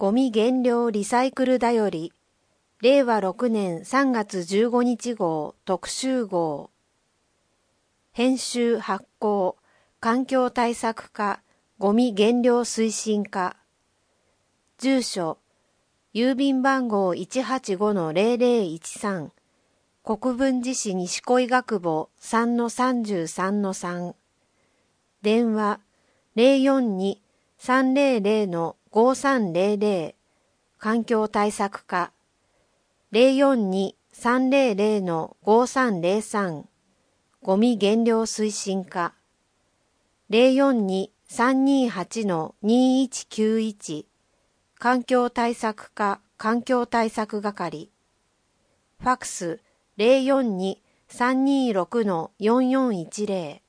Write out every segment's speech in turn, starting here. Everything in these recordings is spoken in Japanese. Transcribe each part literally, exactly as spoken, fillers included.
ゴミ減量リサイクルだより、れいわろくねんさんがつじゅうごにち号特集号。編集発行、環境対策課、ゴミ減量推進課。住所、郵便番号 いちはちごのゼロゼロいちさん、国分寺市西小井学母 さんのさんじゅうさんのさん。電話、ゼロよんに さんゼロゼロのごさんゼロゼロ、環境対策課。ゼロよんに さんゼロゼロのごさんゼロさん、ゴミ減量推進課。ゼロよんに さんにはちのにいちきゅういち、環境対策課環境対策係。ファクス ゼロよんに さんにろくのよんよんいちゼロ。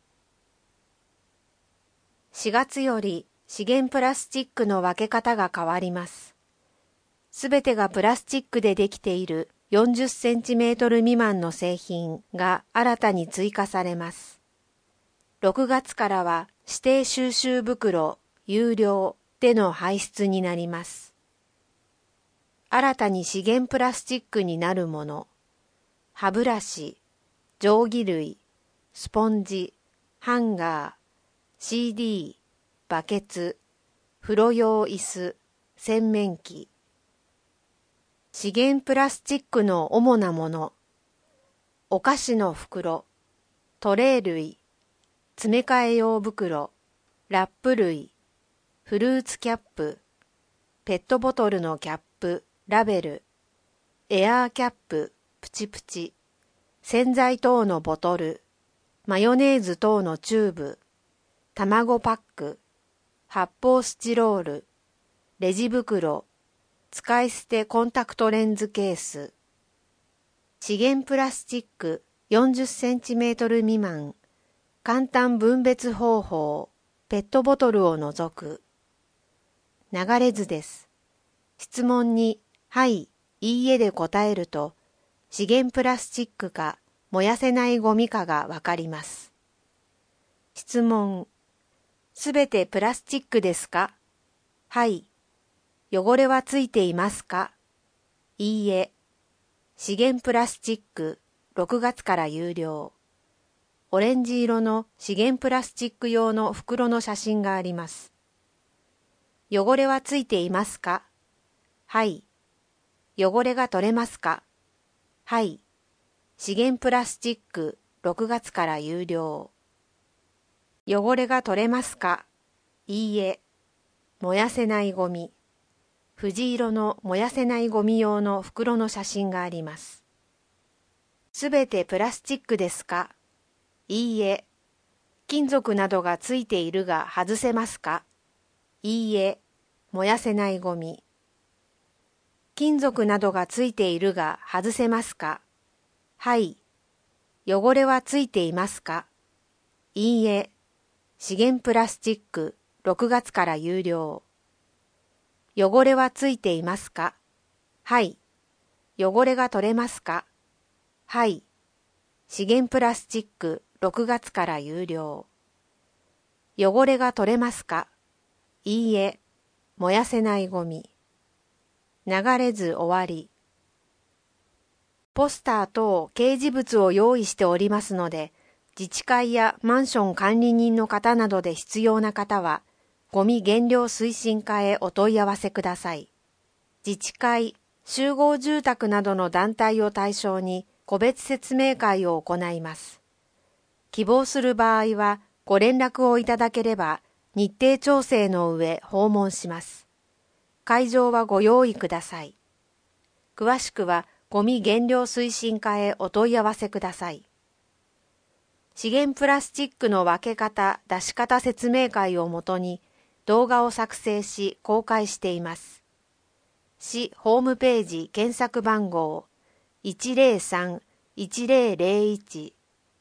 しがつより資源プラスチックの分け方が変わります。すべてがプラスチックでできているよんじゅっセンチメートル未満の製品が新たに追加されます。ろくがつからは指定収集袋有料での排出になります。新たに資源プラスチックになるもの、歯ブラシ、定規類、スポンジ、ハンガー、シーディー、バケツ、風呂用椅子、洗面器。資源プラスチックの主なもの、お菓子の袋、トレー類、詰め替え用袋、ラップ類、フルーツキャップ、ペットボトルのキャップ、ラベル、エアーキャップ、プチプチ、洗剤等のボトル、マヨネーズ等のチューブ、卵パック、発泡スチロール、レジ袋、使い捨てコンタクトレンズケース。資源プラスチックよんじゅっセンチメートル未満、簡単分別方法、ペットボトルを除く。流れ図です。質問に、はい、いいえで答えると、資源プラスチックか燃やせないゴミかがわかります。質問、すべてプラスチックですか？はい。汚れはついていますか？いいえ。資源プラスチックろくがつから有料。オレンジ色の資源プラスチック用の袋の写真があります。汚れはついていますか？はい。汚れが取れますか？はい。資源プラスチックろくがつから有料。汚れが取れますか？いいえ。燃やせないゴミ。藤色の燃やせないゴミ用の袋の写真があります。すべてプラスチックですか？いいえ。金属などがついているが外せますか？いいえ。燃やせないゴミ。金属などがついているが外せますか？はい。汚れはついていますか？いいえ。資源プラスチックろくがつから有料。汚れはついていますか？はい。汚れが取れますか？はい。資源プラスチックろくがつから有料。汚れが取れますか？いいえ。燃やせないゴミ。流れ図終わり。ポスター等掲示物を用意しておりますので、自治会やマンション管理人の方などで必要な方は、ゴミ減量推進課へお問い合わせください。自治会、集合住宅などの団体を対象に個別説明会を行います。希望する場合はご連絡をいただければ日程調整の上訪問します。会場はご用意ください。詳しくはゴミ減量推進課へお問い合わせください。資源プラスチックの分け方・出し方説明会をもとに動画を作成し公開しています。市ホームページ検索番号 いちゼロさん いちゼロゼロいち。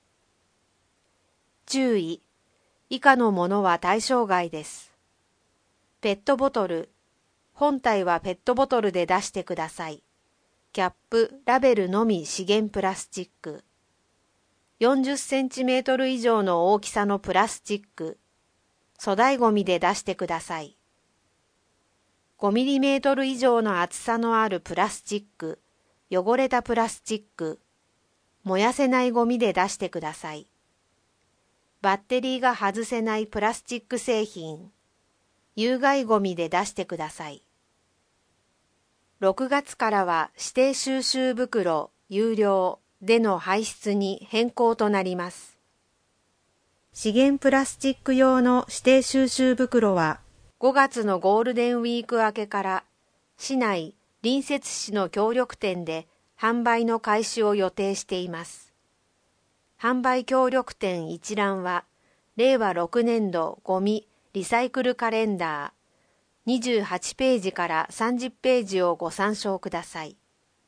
注意、以下のものは対象外です。ペットボトル、本体はペットボトルで出してください。キャップ、ラベルのみ資源プラスチック。よんじゅっセンチメートル以上の大きさのプラスチック。粗大ごみで出してください。 ごミリメートル以上の厚さのあるプラスチック、汚れたプラスチック、燃やせないゴミで出してください。バッテリーが外せないプラスチック製品、有害ゴミで出してください。ろくがつからは指定収集袋有料での排出に変更となります。資源プラスチック用の指定収集袋はごがつのゴールデンウィーク明けから市内隣接市の協力店で販売の開始を予定しています。販売協力店一覧はれいわろくねんどゴミリサイクルカレンダーにじゅうはちページからさんじゅっページをご参照ください。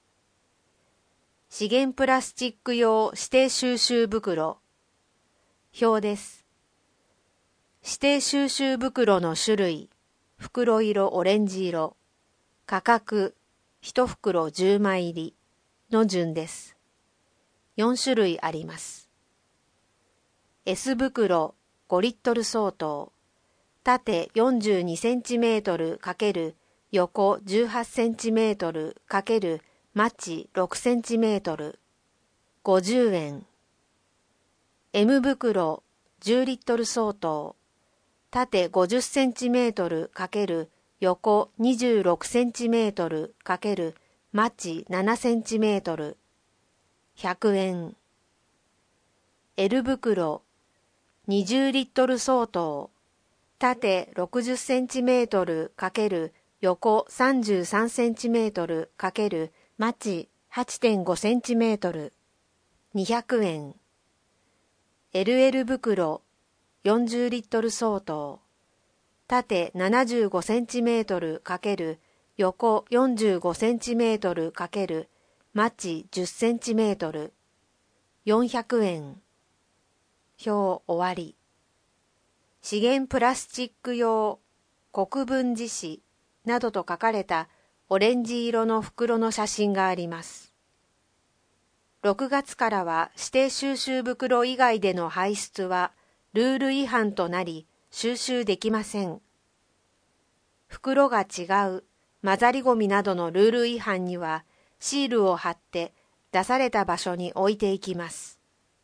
資源プラスチック用指定収集袋表です。指定収集袋の種類、袋色オレンジ色、価格いち袋じゅうまい入りの順です。よん種類あります。S 袋ごリットル相当、縦よんじゅうにセンチメートル×横じゅうはちセンチメートル×マチろくセンチメートル、ごじゅうえん。M 袋じゅうリットル相当、縦ごじゅっセンチメートル×横にじゅうろくセンチメートル×マチななセンチメートル、ひゃくえん。L 袋にじゅうリットル相当、縦ろくじゅっセンチメートル×横さんじゅうさんセンチメートル×マチ はちてんごセンチメートル、にひゃくえん。エルエル 袋よんじゅうリットル相当、縦ななじゅうごセンチメートル×横よんじゅうごセンチメートル×マチじゅっセンチメートル、よんひゃくえん。表終わり。資源プラスチック用国分寺市などと書かれたオレンジ色の袋の写真があります。ろくがつからは指定収集袋以外での排出はルール違反となり収集できません。袋が違う、混ざりゴミなどのルール違反にはシールを貼って出された場所に置いていきます。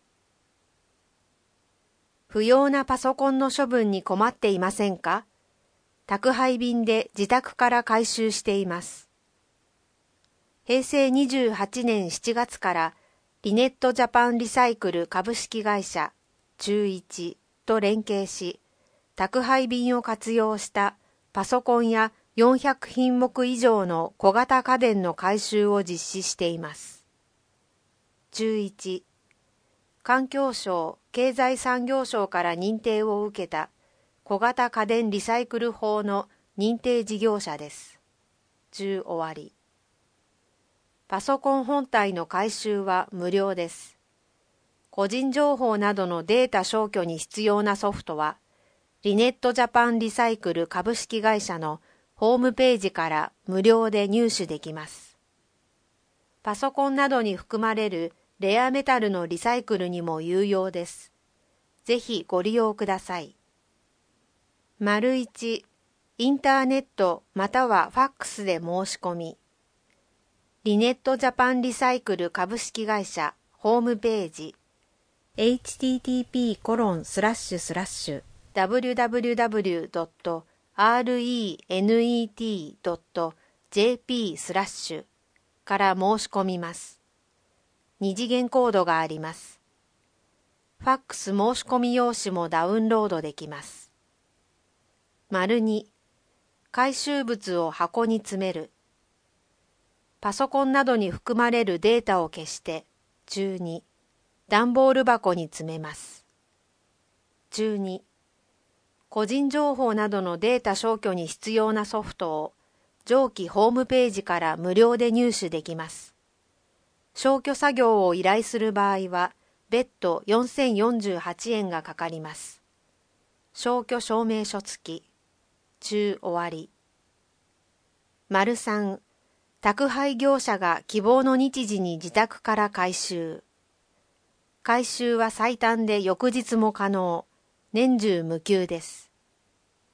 不要なパソコンの処分に困っていませんか？宅配便で自宅から回収しています。へいせいにじゅうはちねんしちがつからリネットジャパンリサイクル株式会社中一と連携し、宅配便を活用したパソコンやよんひゃくひんもく以上の小型家電の回収を実施しています。中一、環境省経済産業省から認定を受けた小型家電リサイクル法の認定事業者です。じゅう終わり。パソコン本体の回収は無料です。個人情報などのデータ消去に必要なソフトは、リネットジャパンリサイクル株式会社のホームページから無料で入手できます。パソコンなどに含まれるレアメタルのリサイクルにも有用です。ぜひご利用ください。丸いち、インターネットまたはファックスで申し込み。リネットジャパンリサイクル株式会社ホームページ エイチティーティーピーコロンスラッシュスラッシュダブリュダブリュダブリュドットアールイーエヌイーティードットジェーピースラッシュから申し込みます。二次元コードがあります。ファックス申し込み用紙もダウンロードできます。丸に、回収物を箱に詰める。パソコンなどに含まれるデータを消して、中に、段ボール箱に詰めます。中に、個人情報などのデータ消去に必要なソフトを上記ホームページから無料で入手できます。消去作業を依頼する場合は、別途よんせんよんじゅうはちえんがかかります。消去証明書付き。中終わり。丸さん、宅配業者が希望の日時に自宅から回収。回収は最短で翌日も可能。年中無休です。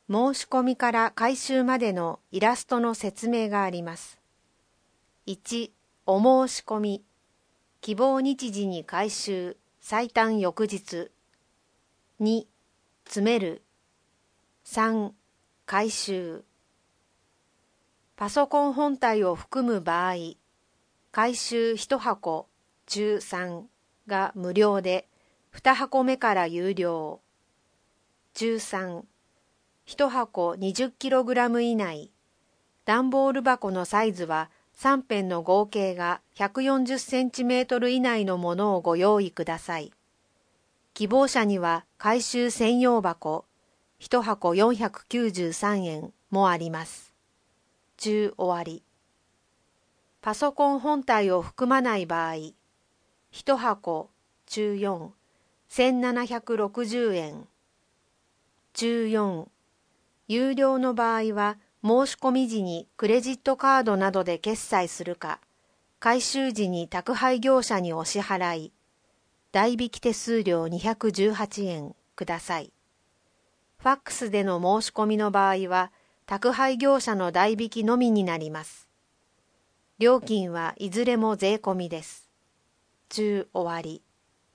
申し込みから回収までのイラストの説明があります。いち、お申し込み。希望日時に回収、最短翌日。に、詰める。さん、回収。パソコン本体を含む場合、回収いち箱中さんが無料で、に箱目から有料。中さん、いち箱 にじゅっキログラム 以内。段ボール箱のサイズはさん辺の合計がひゃくよんじゅっセンチメートル以内のものをご用意ください。希望者には回収専用箱いち箱よんひゃくきゅうじゅうさんえんもあります。中終わり。パソコン本体を含まない場合、いち箱中よん、せんななひゃくろくじゅうえん。中よん、有料の場合は申し込み時にクレジットカードなどで決済するか、回収時に宅配業者にお支払い、代引き手数料にひゃくじゅうはちえんください。ファックスでの申し込みの場合は、宅配業者の代引きのみになります。料金はいずれも税込みです。中終わり。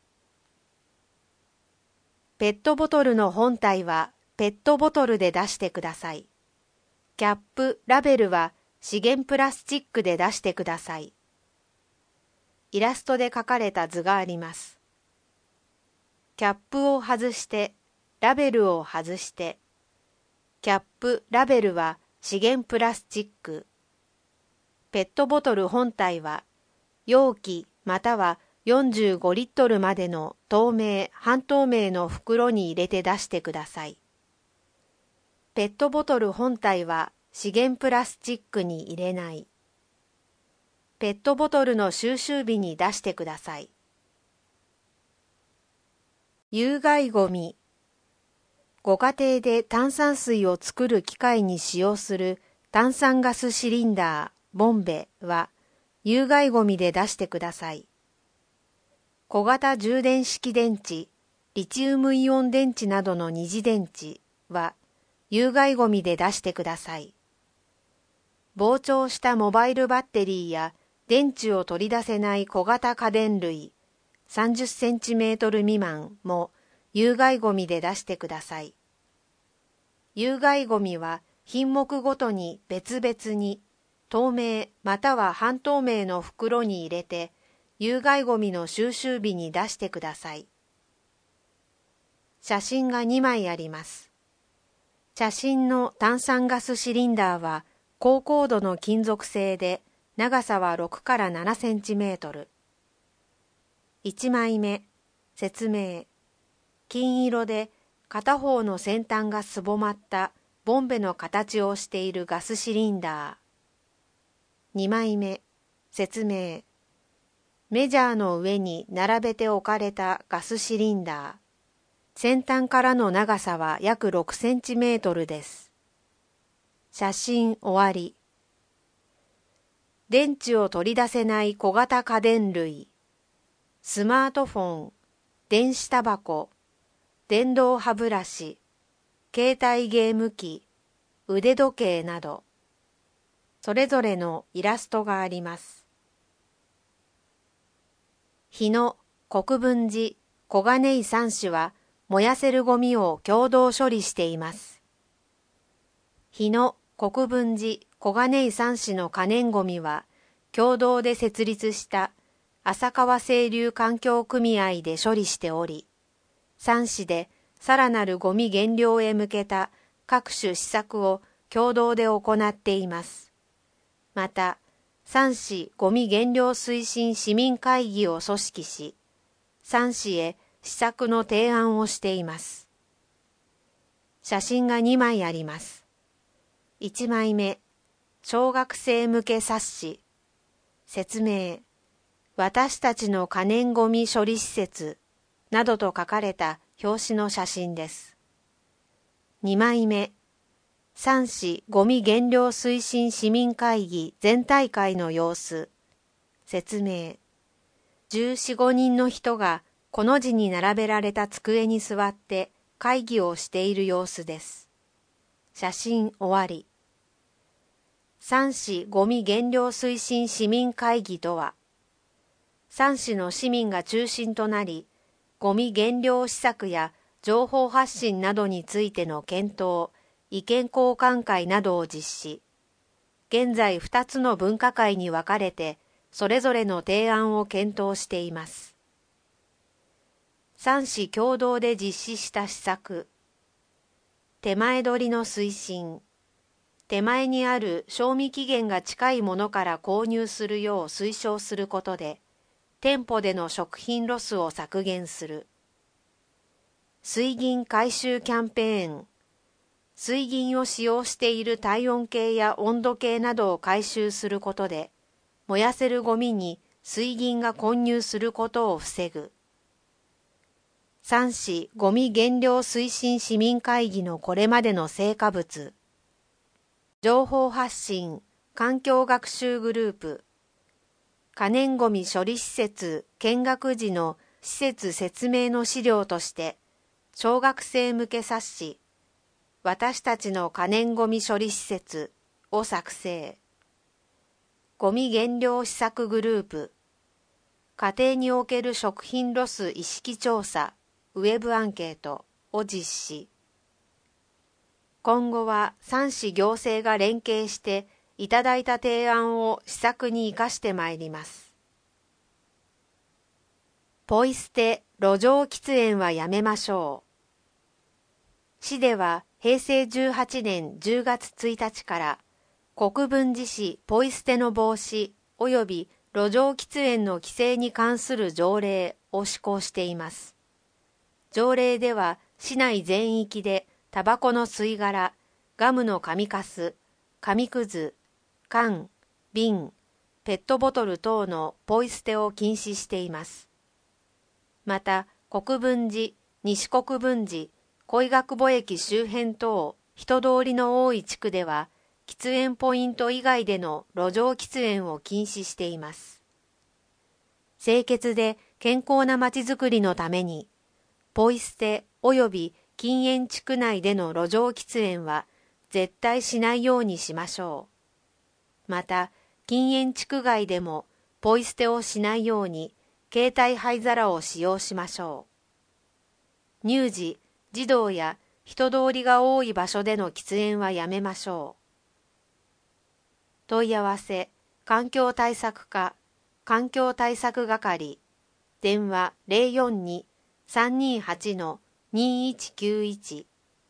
ペットボトルの本体はペットボトルで出してください。キャップ、ラベルは資源プラスチックで出してください。イラストで描かれた図があります。キャップを外して、ラベルを外して、キャップ、ラベルは資源プラスチック。ペットボトル本体は容器またはよんじゅうごリットルまでの透明、半透明の袋に入れて出してください。ペットボトル本体は資源プラスチックに入れない。ペットボトルの収集日に出してください。有害ごみ。ご家庭で炭酸水を作る機械に使用する炭酸ガスシリンダー、ボンベは有害ごみで出してください。小型充電式電池、リチウムイオン電池などの二次電池は有害ごみで出してください。膨張したモバイルバッテリーや電池を取り出せない小型家電類さんじゅっセンチメートル未満も有害ごみで出してください。有害ごみは品目ごとに別々に透明または半透明の袋に入れて有害ごみの収集日に出してください。写真がにまいあります。写真の炭酸ガスシリンダーは高硬度の金属製で長さはろくからななセンチメートル。いちまいめ、説明。金色で片方の先端がすぼまったボンベの形をしているガスシリンダー。にまいめ、説明。メジャーの上に並べて置かれたガスシリンダー。先端からの長さは約ろくセンチメートルです。写真終わり。電池を取り出せない小型家電類。スマートフォン、電子タバコ、電動歯ブラシ、携帯ゲーム機、腕時計など、それぞれのイラストがあります。日野、国分寺、小金井さん種は燃やせるゴミを共同処理しています。日野、国分寺、小金井さん種の可燃ゴミは共同で設立した浅川清流環境組合で処理しており、さん市でさらなるゴミ減量へ向けた各種施策を共同で行っています。また、さん市ゴミ減量推進市民会議を組織し、さん市へ施策の提案をしています。写真がにまいあります。いちまいめ、小学生向け冊子。説明。私たちの可燃ごみ処理施設などと書かれた表紙の写真です。にまいめ、さん市ゴミ減量推進市民会議全体会の様子。説明。じゅうよん、ごにんの人がこの字に並べられた机に座って会議をしている様子です。 写真終わり。三市ごみ減量推進市民会議とは、三市の市民が中心となり、ごみ減量施策や情報発信などについての検討、意見交換会などを実施。現在ふたつの分科会に分かれて、それぞれの提案を検討しています。三市共同で実施した施策。手前取りの推進。手前にある賞味期限が近いものから購入するよう推奨することで、店舗での食品ロスを削減する。水銀回収キャンペーン。水銀を使用している体温計や温度計などを回収することで、燃やせるゴミに水銀が混入することを防ぐ。三市ごみ減量推進市民会議のこれまでの成果物。情報発信環境学習グループ。可燃ごみ処理施設見学時の施設説明の資料として、小学生向け冊子、私たちの可燃ごみ処理施設を作成。ごみ減量施策グループ。家庭における食品ロス意識調査、ウェブアンケートを実施。今後は三市行政が連携していただいた提案を施策に生かしてまいります。ポイ捨て路上喫煙はやめましょう。市ではへいせいじゅうはちねんじゅうがつついたちから国分寺市ポイ捨ての防止及び路上喫煙の規制に関する条例を施行しています。条例では市内全域でタバコの吸い殻、ガムの紙かす、紙くず、缶、瓶、ペットボトル等のポイ捨てを禁止しています。また、国分寺、西国分寺、恋学母駅周辺等、人通りの多い地区では、喫煙ポイント以外での路上喫煙を禁止しています。清潔で健康なまちづくりのために、ポイ捨て及び禁煙地区内での路上喫煙は絶対しないようにしましょう。また、禁煙地区外でもポイ捨てをしないように携帯灰皿を使用しましょう。乳児、児童や人通りが多い場所での喫煙はやめましょう。問い合わせ、環境対策課、環境対策係、電話 ゼロよんに さんにはち にいちきゅういち。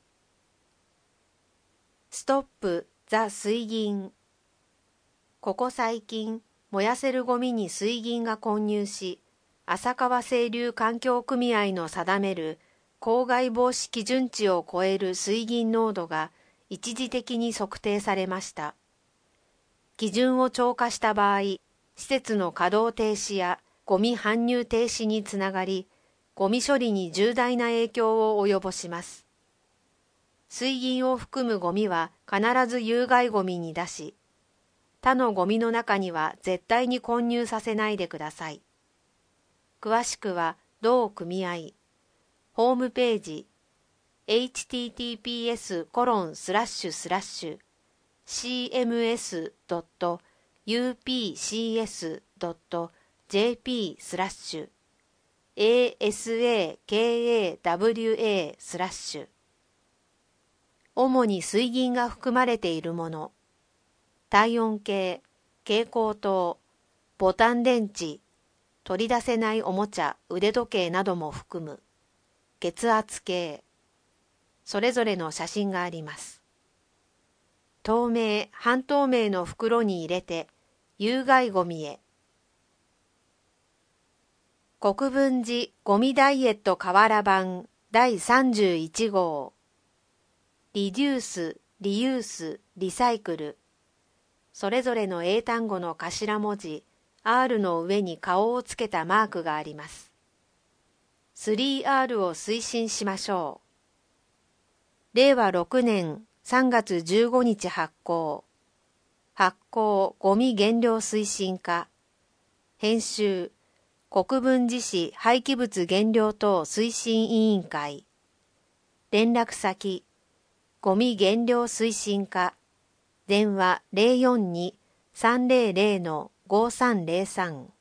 ストップ・ザ・水銀。ここ最近、燃やせるゴミに水銀が混入し、浅川清流環境組合の定める公害防止基準値を超える水銀濃度が一時的に測定されました。基準を超過した場合、施設の稼働停止やゴミ搬入停止につながり、ゴミ処理に重大な影響を及ぼします。水銀を含むゴミは必ず有害ゴミに出し、他のゴミの中には絶対に混入させないでください。詳しくは同組合、ホームページ、エイチティーティーピーエスコロンスラッシュスラッシュシーエムエスドットユーピーシーエスドットジェーピースラッシュエーエスエーケーエーダブリューエースラッシュ。主に水銀が含まれているもの、体温計、蛍光灯、ボタン電池、取り出せないおもちゃ、腕時計なども含む、血圧計、それぞれの写真があります。透明、半透明の袋に入れて、有害ゴミへ。国分寺ゴミダイエット瓦版だいさんじゅういち号。リデュース、リユース、リサイクル。それぞれの英単語の頭文字 アール の上に顔をつけたマークがあります。スリーアール を推進しましょう。れいわろくねんさんがつじゅうごにち発行。発行ゴミ減量推進課。編集国分寺市廃棄物減量等推進委員会。連絡先ゴミ減量推進課、電話 ゼロよんに さんゼロゼロ ごさんゼロさん。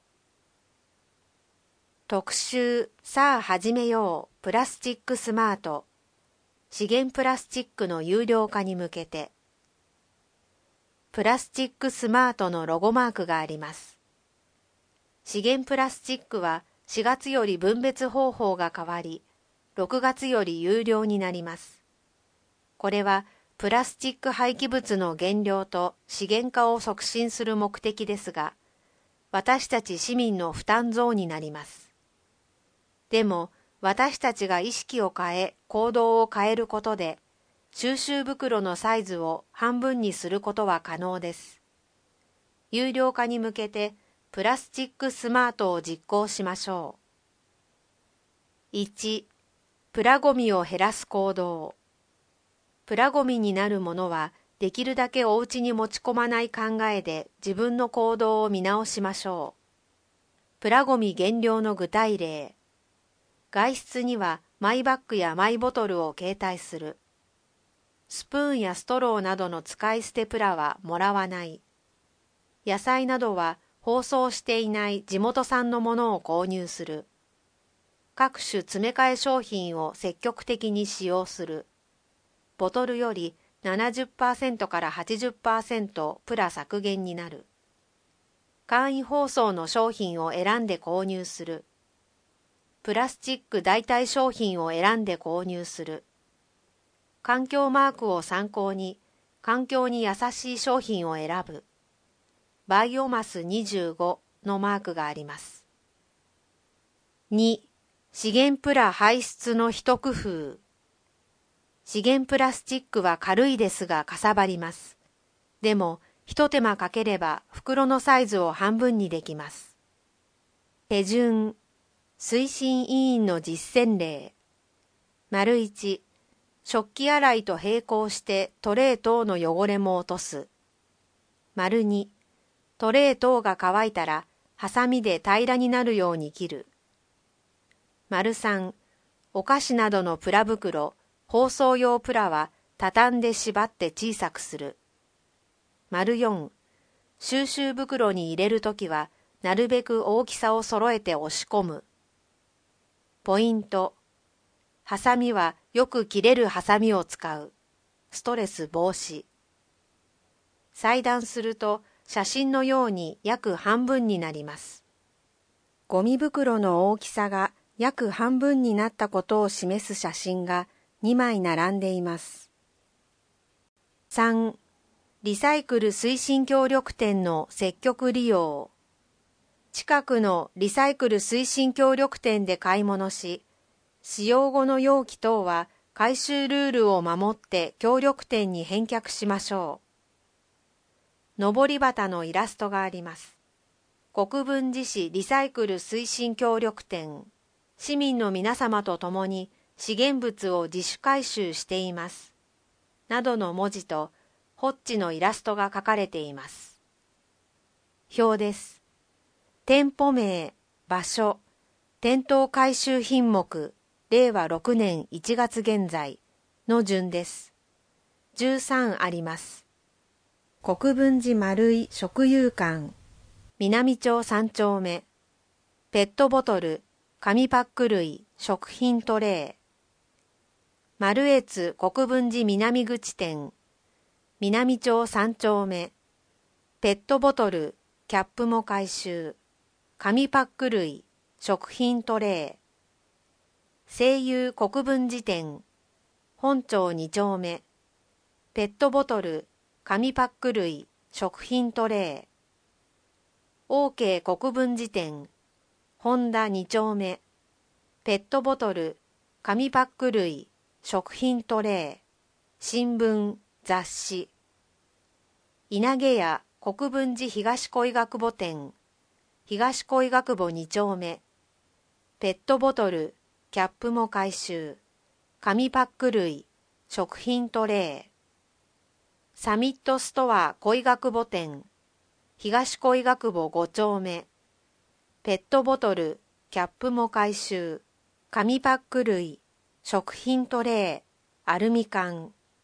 特集さあ始めようプラスチックスマート、資源プラスチックの有料化に向けて。プラスチックスマートのロゴマークがあります。資源プラスチックはしがつより分別方法が変わり、ろくがつより有料になります。これはプラスチック廃棄物の減量と資源化を促進する目的ですが、私たち市民の負担増になります。でも、私たちが意識を変え、行動を変えることで、収集袋のサイズを半分にすることは可能です。有料化に向けて、プラスチックスマートを実行しましょう。いち、プラゴミを減らす行動。プラゴミになるものは、できるだけお家に持ち込まない考えで自分の行動を見直しましょう。プラゴミ減量の具体例。外出にはマイバッグやマイボトルを携帯する。スプーンやストローなどの使い捨てプラはもらわない。野菜などは包装していない地元産のものを購入する。各種詰め替え商品を積極的に使用する。ボトルより ななじゅっパーセント から はちじゅっパーセント プラ削減になる。簡易包装の商品を選んで購入する。プラスチック代替商品を選んで購入する。環境マークを参考に環境に優しい商品を選ぶ。バイオマスにじゅうごのマークがあります。に、資源プラ排出の一工夫。資源プラスチックは軽いですがかさばります。でも、一手間かければ袋のサイズを半分にできます。手順。推進委員の実践例。丸いち、食器洗いと並行してトレー等の汚れも落とす。丸に、トレー等が乾いたら、ハサミで平らになるように切る。丸さん、お菓子などのプラ袋、包装用プラは畳んで縛って小さくする。丸よん、収集袋に入れるときは、なるべく大きさを揃えて押し込む。ポイント。ハサミはよく切れるハサミを使う。ストレス防止。裁断すると写真のように約半分になります。ゴミ袋の大きさが約半分になったことを示す写真がにまい並んでいます。さん、リサイクル推進協力店の積極利用。近くのリサイクル推進協力店で買い物し、使用後の容器等は回収ルールを守って協力店に返却しましょう。のぼり旗のイラストがあります。国分寺市リサイクル推進協力店、市民の皆様と共に資源物を自主回収しています。などの文字と、ホッチのイラストが書かれています。表です。店舗名、場所、店頭回収品目、れいわろくねんいちがつ現在の順です。じゅうさんあります。国分寺丸井食友館、南町さん丁目、ペットボトル、紙パック類、食品トレー。丸越国分寺南口店、南町さん丁目、ペットボトル、キャップも回収。紙パック類、食品トレー。西友国分寺店、本町に丁目、ペットボトル、紙パック類、食品トレー。OK 国分寺店、本田に丁目、ペットボトル、紙パック類、食品トレー。新聞、雑誌。稲毛屋国分寺東恋学母店、東恋学母に丁目、ペットボトル、キャップも回収、紙パック類、食品トレー。サミットストア恋学母店、東恋学母ご丁目、ペットボトル、キャップも回収、紙パック類、食品トレー、アルミ缶。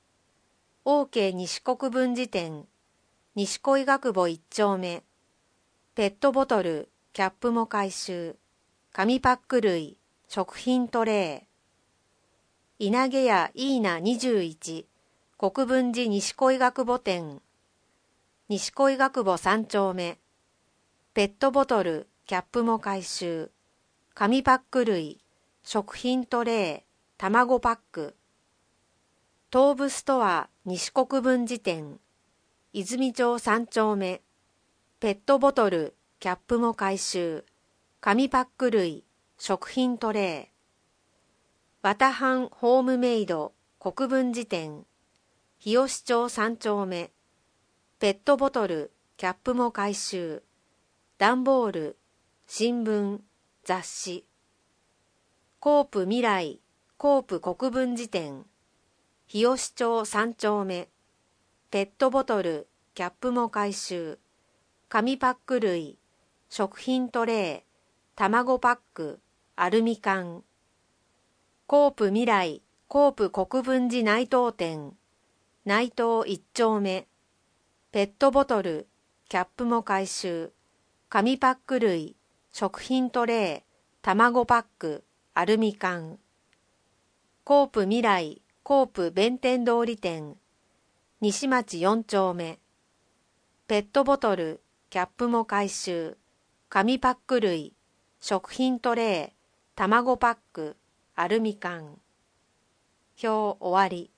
OK 西国分寺店、西小医学部一丁目、ペットボトル、キャップも回収、紙パック類、食品トレー、稲毛屋イーナにじゅういち、国分寺西小医学部店、西小医学部三丁目、ペットボトル、キャップも回収、紙パック類、食品トレー、卵パック、東武ストア西国分寺店、泉町三丁目、ペットボトル、キャップも回収、紙パック類、食品トレー、綿半ホームメイド国分寺店、日吉町三丁目、ペットボトル、キャップも回収、段ボール、新聞、雑誌、コープ未来、コープ国分寺店、日吉町三丁目、ペットボトル、キャップも回収、紙パック類、食品トレー、卵パック、アルミ缶、コープ未来、コープ国分寺内藤店、内藤一丁目、ペットボトル、キャップも回収、紙パック類、食品トレー、卵パック、アルミ缶、コープ未来、コープ弁天通り店、西町四丁目、ペットボトル、キャップも回収、紙パック類、食品トレー、卵パック、アルミ缶。表終わり。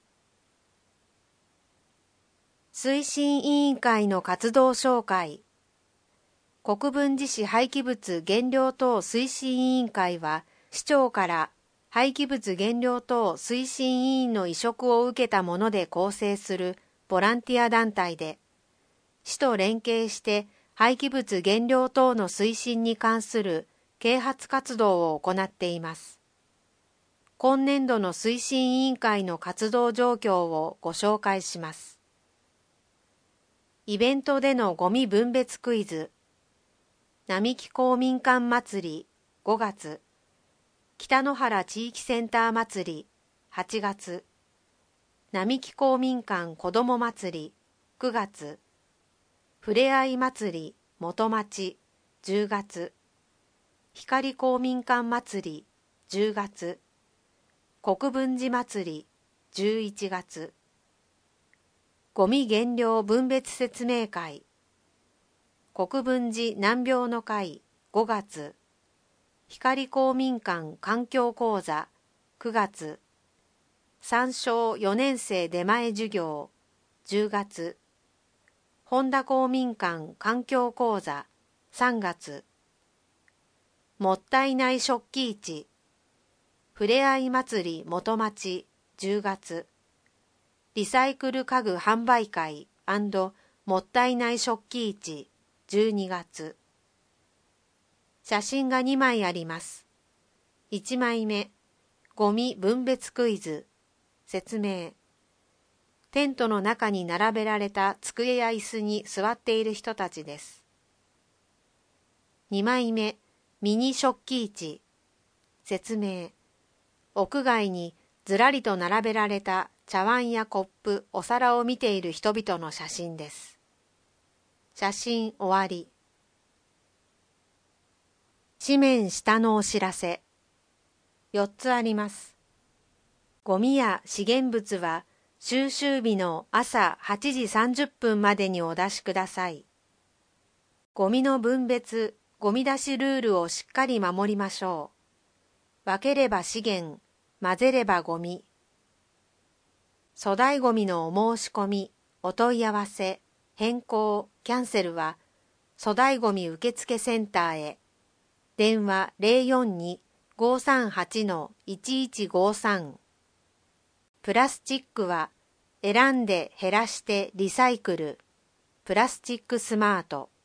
推進委員会の活動紹介。国分寺市廃棄物減量等推進委員会は、市長から廃棄物減量等推進委員の委嘱を受けたもので構成するボランティア団体で、市と連携して廃棄物減量等の推進に関する啓発活動を行っています。今年度の推進委員会の活動状況をご紹介します。イベントでのゴミ分別クイズ、並木公民館祭りごがつ、北野原地域センター祭りはちがつ、並木公民館子ども祭りくがつ、ふれあい祭り元町じゅうがつ、光公民館祭りじゅうがつ、国分寺祭りじゅういちがつ、ゴミ減量分別説明会、国分寺難病の会ごがつ、光公民館環境講座くがつ、参照よねん生出前授業じゅうがつ、本田公民館環境講座さんがつ、もったいない食器市、ふれあい祭り元町じゅうがつ、リサイクル家具販売会&もったいない食器市じゅうにがつ。写真がにまいあります。いちまいめ、ゴミ分別クイズ、説明。テントの中に並べられた机や椅子に座っている人たちです。にまいめ、ミニ食器市、説明。屋外にずらりと並べられた茶碗やコップ、お皿を見ている人々の写真です。写真終わり。紙面下のお知らせ。よっつあります。ゴミや資源物は収集日の朝はちじさんじゅっぷんまでにお出しください。ゴミの分別、ゴミ出しルールをしっかり守りましょう。分ければ資源、混ぜればゴミ。粗大ゴミのお申し込み、お問い合わせ、変更、キャンセルは粗大ゴミ受付センターへ。電話 ゼロよんに ごさんはち いちいちごさん。プラスチックは選んで減らしてリサイクル。プラスチックスマート。